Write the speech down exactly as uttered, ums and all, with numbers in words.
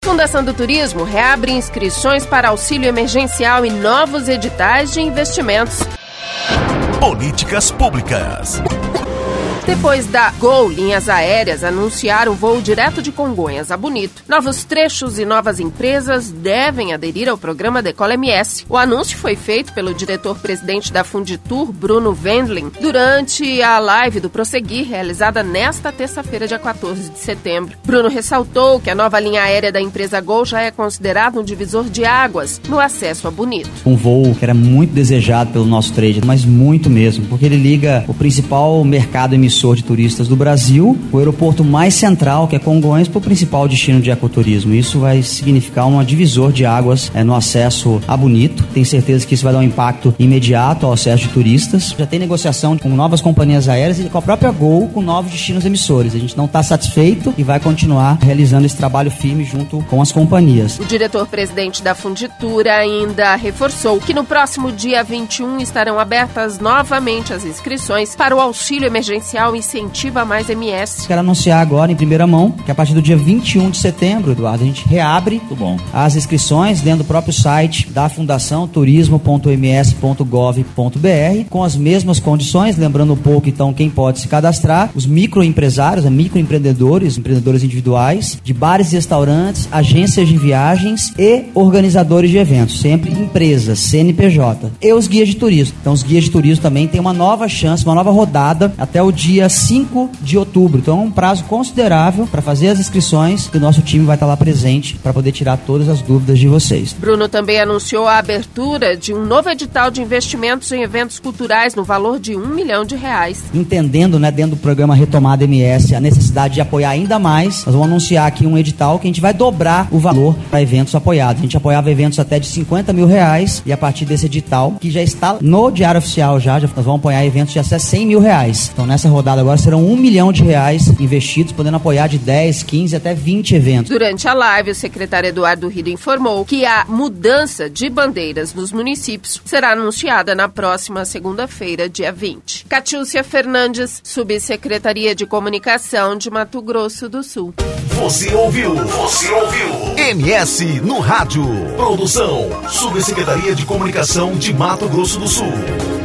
Fundação do Turismo reabre inscrições para auxílio emergencial e novos editais de investimentos. Políticas públicas. Depois da Gol Linhas Aéreas anunciar o voo direto de Congonhas a Bonito, novos trechos e novas empresas devem aderir ao programa Decola M S. O anúncio foi feito pelo diretor-presidente da Funditur, Bruno Wendling, durante a live do Prosseguir, realizada nesta terça-feira, dia quatorze de setembro. Bruno ressaltou que a nova linha aérea da empresa Gol já é considerada um divisor de águas no acesso a Bonito. Um voo que era muito desejado pelo nosso trade, mas muito mesmo, porque ele liga o principal mercado emissor de turistas do Brasil, o aeroporto mais central, que é Congonhas, para o principal destino de ecoturismo. Isso vai significar um divisor de águas é, no acesso a Bonito. Tenho certeza que isso vai dar um impacto imediato ao acesso de turistas. Já tem negociação com novas companhias aéreas e com a própria Gol com novos destinos emissores. A gente não está satisfeito e vai continuar realizando esse trabalho firme junto com as companhias. O diretor-presidente da Funditura ainda reforçou que no próximo dia vinte e um estarão abertas novamente as inscrições para o auxílio emergencial Incentiva Mais M S. Quero anunciar agora em primeira mão que a partir do dia vinte e um de setembro, Eduardo, a gente reabre bom. as inscrições dentro do próprio site da Fundação turismo ponto m s ponto gov ponto b r com as mesmas condições, lembrando um pouco então quem pode se cadastrar, os microempresários, microempreendedores, empreendedores individuais, de bares e restaurantes, agências de viagens e organizadores de eventos, sempre empresas, C N P J, e os guias de turismo. Então os guias de turismo também têm uma nova chance, uma nova rodada até o dia cinco de outubro. Então é um prazo considerável para fazer as inscrições e o nosso time vai estar lá presente para poder tirar todas as dúvidas de vocês. Bruno também anunciou a abertura de um novo edital de investimentos em eventos culturais no valor de um milhão de reais. Entendendo, né, dentro do programa Retomada M S, a necessidade de apoiar ainda mais, nós vamos anunciar aqui um edital que a gente vai dobrar o valor para eventos apoiados. A gente apoiava eventos até de cinquenta mil reais e a partir desse edital, que já está no Diário Oficial já, já nós vamos apoiar eventos de até cem mil reais. Então nessa rodada agora serão um milhão de reais investidos, podendo apoiar de dez, quinze até vinte eventos. Durante a live, o secretário Eduardo Rido informou que a mudança de bandeiras nos municípios será anunciada na próxima segunda-feira, dia vinte. Catiúcia Fernandes, Subsecretaria de Comunicação de Mato Grosso do Sul. Você ouviu? Você ouviu? M S no rádio. Produção, Subsecretaria de Comunicação de Mato Grosso do Sul.